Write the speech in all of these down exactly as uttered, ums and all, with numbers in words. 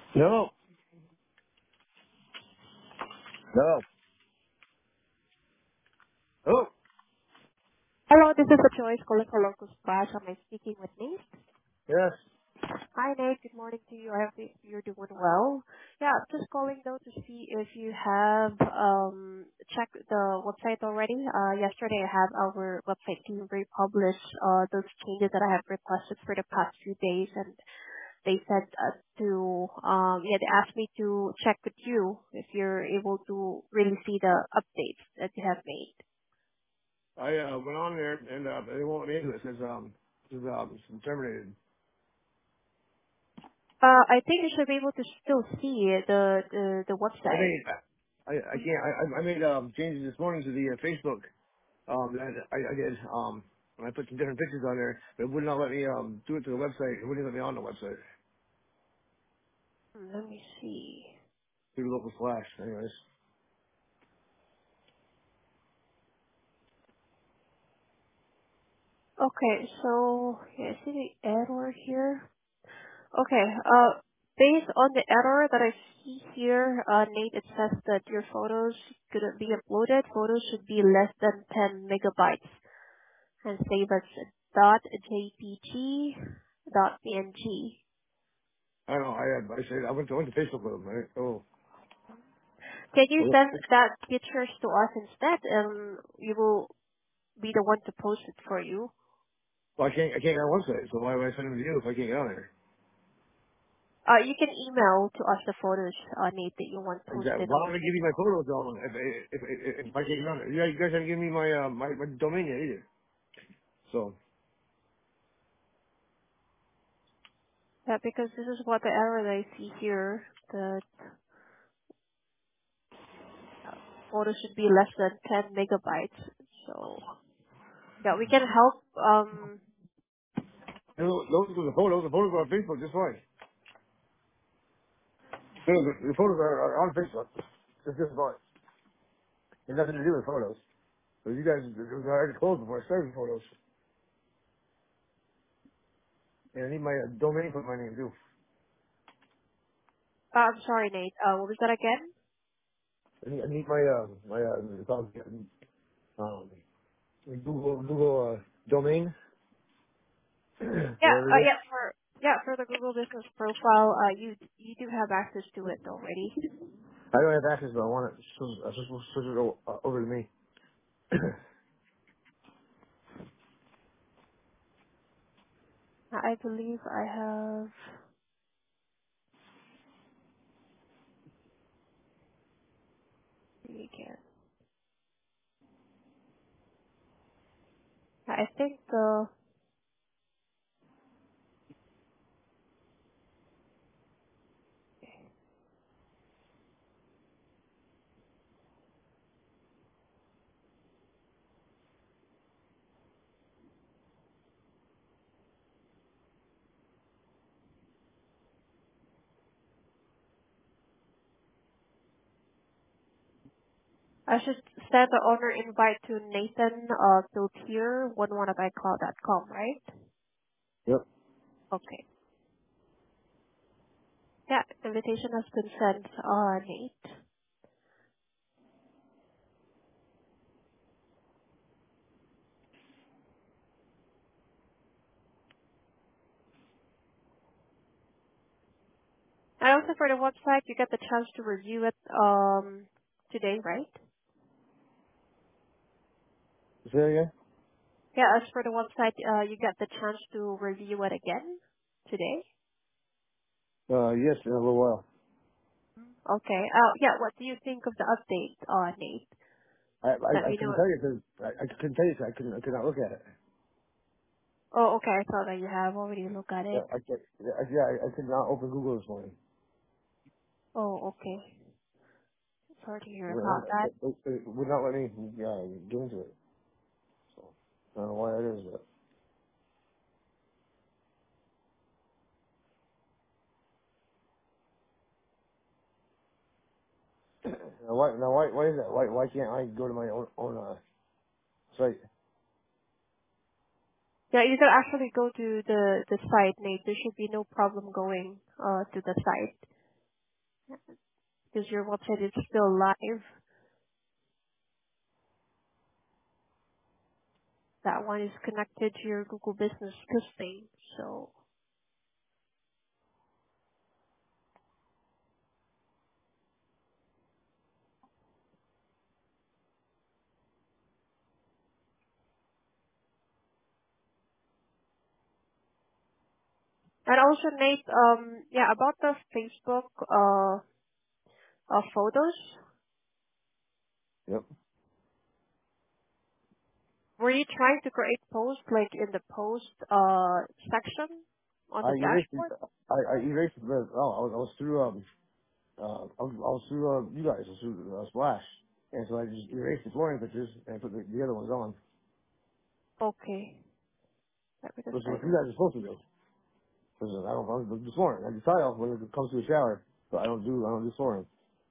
No, no. Oh, Hello, this is the Joyce calling for Locust Splash. Am I speaking with Nate? yes. Hi, Nate. Good morning to you. I hope that you're doing well. Yeah, I'm just calling though to see if you have um checked the website already. Uh, yesterday I have our website team republish uh those changes that I have requested for the past few days, and they said uh, to um yeah they asked me to check with you if you're able to really see the updates that you have made. I uh, went on there and uh, they won't let me into it. It says um, it says um, it's terminated. Uh, I think you should be able to still see the the, the I website. made I I can't I I I made um changes this morning to the uh, Facebook um that I I did um and I put some different pictures on there, but it would not let me um do it to the website. It wouldn't let me on the website Hmm, Let me see. through the local flash. Anyways, Okay, so yeah, I see the error here. Okay, uh, based on the error that I see here, uh, Nate, it says that your photos couldn't be uploaded. Photos should be less than ten megabytes and save as dot .jpg, dot .png. I don't know. I uh, I said I went to, I went to Facebook with them. Right? Oh, Can you well, send that pictures to us instead, and we will be the one to post it for you? I can't I can't get on the website. So why would I send them to you if I can't get on there? Uh, you can email to us the photos, uh, Nate, that you want Exactly. posted Why on would I give you my Facebook. photos on if if if, if I can't get on there? You guys, you guys haven't given me my uh my, my domain yet either. So Yeah, because this is what the error that I see here. The uh, photo should be less than ten megabytes. So yeah, we can help. Um, those those are the photos. The photos are on Facebook just fine. The, the, the photos are, are on Facebook. It's just fine. It has nothing to do with photos. So you guys, it was already closed before I started the photos. And I need my uh, domain for my name too. uh, I'm sorry, Nate. Uh, what was that again? I need, I need my uh my uh it's called, um Google Google uh, domain Yeah, whatever uh, it is. yeah, for yeah for the Google Business Profile, uh, you you do have access to it already. I don't have access, but I want it. So, uh, so, so, switch it o- uh, over to me. I believe I have. See again. I think the. I should send the owner invite to Nathan uh, Piltier one one at iCloud dot com, right? Yep. Okay. Yeah, invitation has been sent, uh, Nate. And also for the website, you get the chance to review it um today, right? Say that again? Yeah, as for the website, uh, you get the chance to review it again today. Uh, yes, in a little while. Okay. Uh, yeah. What do you think of the update, uh, Nate? I, Let I, I me couldn't know. tell you because I, I couldn't tell you 'cause I couldn't, I could not look at it. Oh, okay. I thought that you have already looked at Yeah, it. I, could- yeah, I, yeah, I I could not open Google this morning. Oh, okay. Sorry to hear It, about that. it, it would not let me yeah, get into it. So I don't know why that is, but now why now why why is that? Why why can't I go to my own own uh, site? Yeah, you can actually go to the the site, Nate. There should be no problem going uh to the site. because your website is still live. That one is connected to your Google Business listing. So, and also Nate, um, yeah, about the Facebook uh, uh photos. Yep. Were you trying to create posts like in the post uh section on I the erased it. dashboard? I, I erased it. but- Oh, I was, I was through um uh I was, I was through uh, you guys. I was through uh, Splash, and so I just erased the flooring pictures and put the, the other ones on, Okay. Yeah, because which is I what you don't. guys are supposed to do. Because I don't, I don't do flooring. I do tile when it comes to a shower, but I don't do I don't do flooring.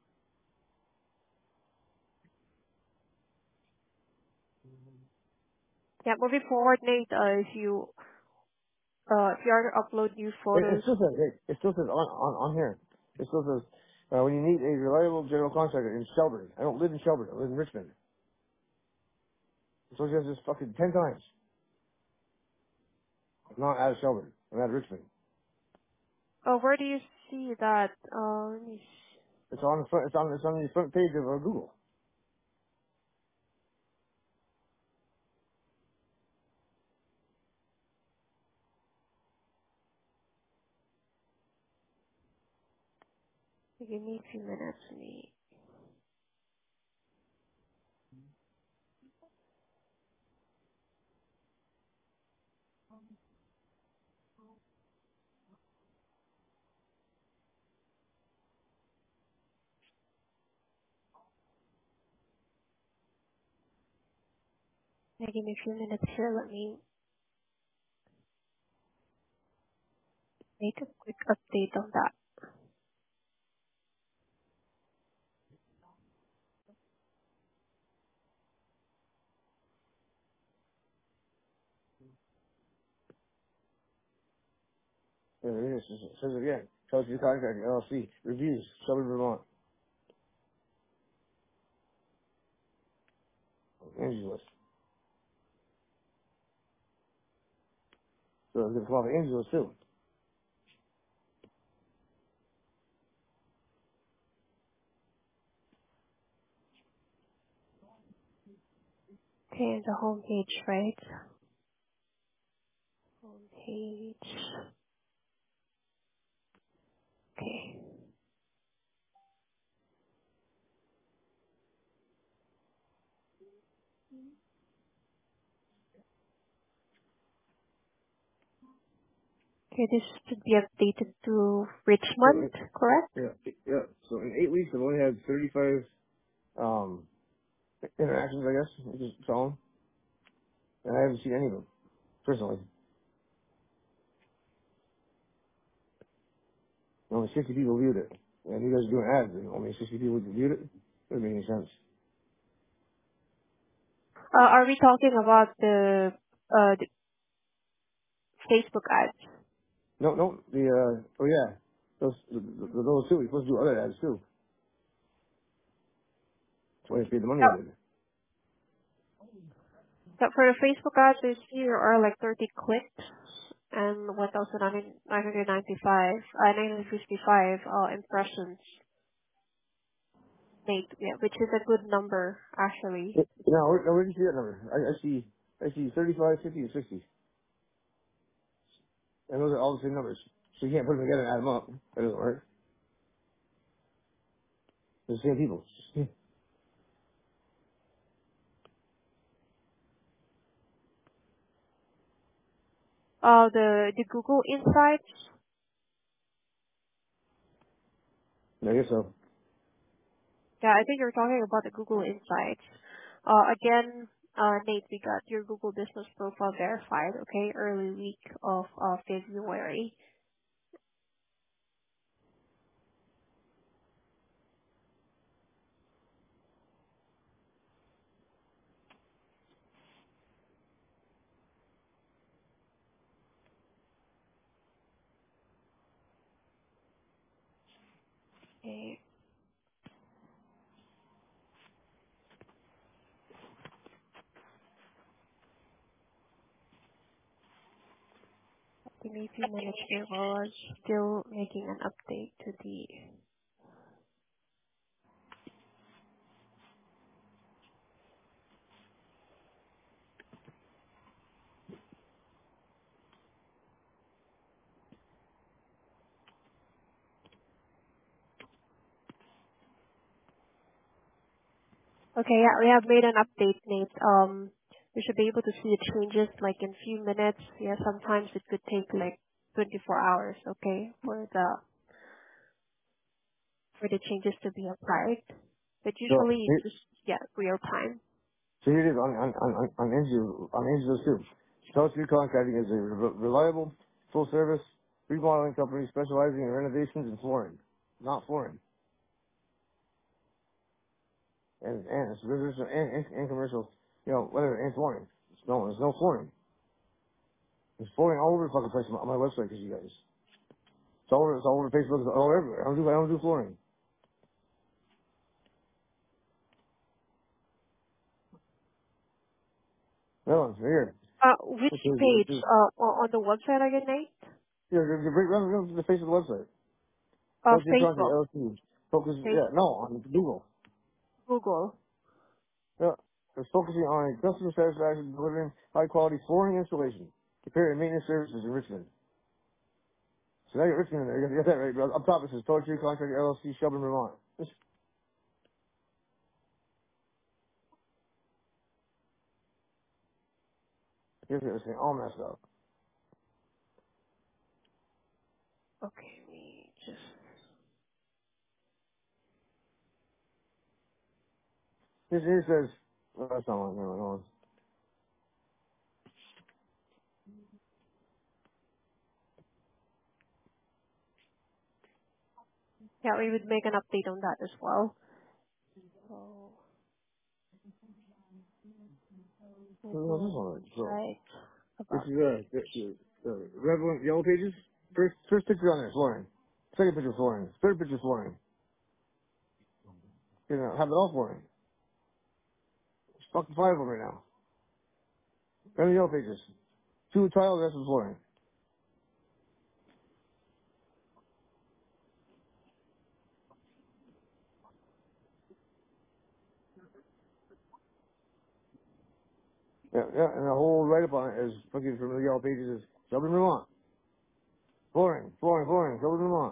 Yeah, moving forward, Nate, uh, if you uh if you are to upload new It, it photos, still says it, it still says on on, on here. It still says uh, when you need a reliable general contractor in Shelburne. I don't live in Shelburne. I live in Richmond. So it says this fucking ten times. I'm not out of Shelburne. I'm out of Richmond. uh, where do you see that? Uh, let me see. It's on the front. It's on. It's on the front page of uh, Google. Give me a few minutes, Nate. Yeah, give me a few minutes here. Let me make a quick update on that. There it is. It says it again. Chelsea Contracting L L C reviews Shelburne, Vermont. Angie's List. So it's gonna come off of Angie's List too. Okay, the home page, right? Home page. Okay. Okay, this should be updated to So Richmond, it, correct? yeah, yeah. So in eight weeks, I've only had thirty-five um interactions, I guess, with this phone, and I haven't seen any of them personally. Only sixty people viewed it, and you guys are doing ads, and only sixty people viewed it. Doesn't make any sense. Uh, are we talking about the uh the Facebook ads? No, no. The uh, oh yeah, those the, the, those two. We're supposed to do other ads too. That's why I paid the money I Oh, did. so for the Facebook ads, I see there are like thirty clicks and one thousand nine hundred ninety-five, uh, nine hundred fifty-five uh, impressions made, yeah, which is a good number actually. It, no, where, no, where did you see that number? I, I see, I see thirty-five, fifty, and sixty, and those are all the same numbers. So you can't put them together and add them up. That doesn't work. They're the same people. Uh, the the Google Insights. I guess so. Yeah, I think you're talking about the Google Insights. Uh, again, uh, Nate, we got your Google Business Profile verified, okay, early week of uh, February. Okay. Give me a few minutes here while I'm still making an update to the... Okay, yeah, we have made an update, Nate. Um, you should be able to see the changes like in a few minutes. Yeah, sometimes it could take like twenty-four hours, okay, for the for the changes to be applied. But So usually it's here, just, yeah, real time. so here it is on on on on on Angelo on Angelo too. Charles Street Contracting is a re- reliable, full service remodeling company specializing in renovations and flooring, not flooring, and and it's residential and, and, and commercial, you know, whatever, and flooring. It's no, there's no flooring. There's flooring all over the fucking place on my, on my website because you guys. It's all over. It's all over Facebook. It's all over everywhere. I don't do I don't do flooring. No, it's here. Uh, which It's, it's, page? it's, Uh, o- on the website again, Nate? yeah, the, the, the, the face of the website. Uh, Talk to your contact Facebook. L L C. Focus, Face, yeah, no, on Google. Google. Yeah, it's focusing on customer satisfaction, delivering high quality flooring installation, repair and maintenance services in Richmond. So now you got Richmond in there. You got, you got that right, bro. Up top it says Toiletry Contract L L C, Shelburne, Vermont. Just here's this thing all messed up. Okay, let me just... Here's, here it says, well, that's not one. No, no. Yeah, we would make an update on that as well. So, No, no, this Google one. Right. So website this about is uh, the, the, the relevant yellow pages. First, first picture on there, flooring. Second picture, flooring. Third picture, flooring. You know, have it all flooring. There's fucking five of them right now. Then the yellow pages. Two tile, the rest is flooring. Yeah, yeah, and the whole write-up on it is fucking from the yellow pages is Shelburne, Vermont. Flooring, flooring, flooring, Shelburne, Vermont.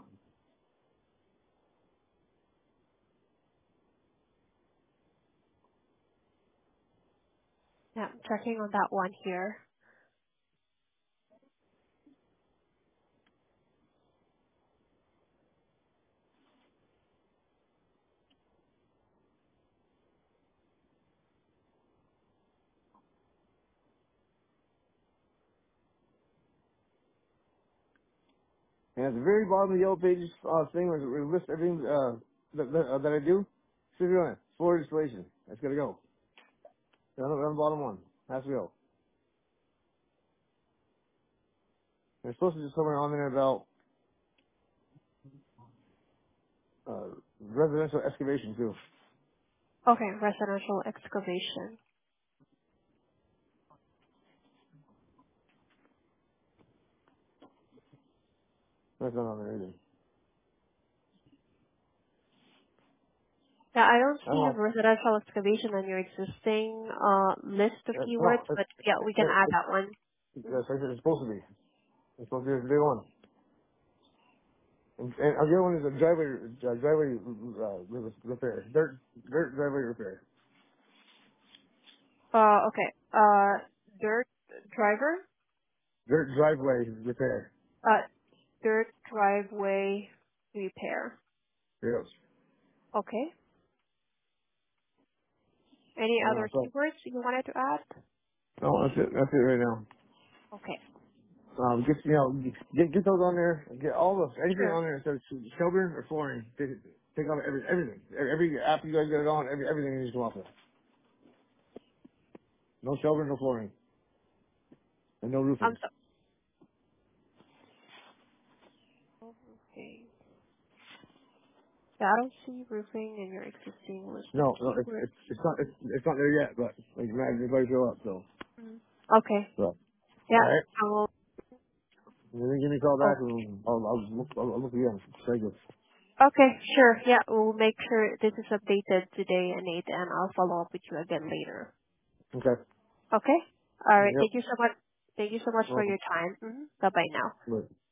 Yeah, I'm checking on that one here. And at the very bottom of the yellow pages uh, thing where it lists everything uh, that, that, uh, that I do, should be on it. Floor installation. That's gotta go. On the, on the bottom one. Has to go. There's supposed to be somewhere on there about uh, residential excavation too. Okay, residential excavation. That's not on there either. Yeah, I don't I don't see know. residential excavation on your existing uh, list of Uh, keywords, no, it's, but yeah, we can it, add it, that one. Mhm. that's like it's supposed to be. It's supposed to be the big one. And, and the other one is a driveway, uh, driveway uh, re- repair. Dirt, dirt driveway repair. Uh, okay. Uh, dirt driver? Dirt driveway repair. Uh, dirt driveway repair. Yes. Okay. Any Uh, other so, keywords you wanted to add? no, that's it. That's it right now. Okay. Um, get you know, get get those on there. Get all those anything Sure. on there that says Shelburne or flooring. Take, it- take off every everything. Every every app you guys got it on. Every everything needs to come off there. No Shelburne, no flooring, and no Um, roofing. so, okay. Yeah, I don't see roofing in your existing listed No, no, it's keyword. it's it's not it's it's not there yet, but like imagine everybody show up, so Mm. Okay. so all Yeah. right. I will. And then give me a call back Oh. and I'll I'll look I'll, I'll look again. Thank you. Okay. Sure. Yeah. We'll make sure this is updated today and eight, and I'll follow up with you again later. Okay. Okay. All right. Yep. Thank you so much. Thank you so much for Welcome. your time. hmm Bye bye now. Good.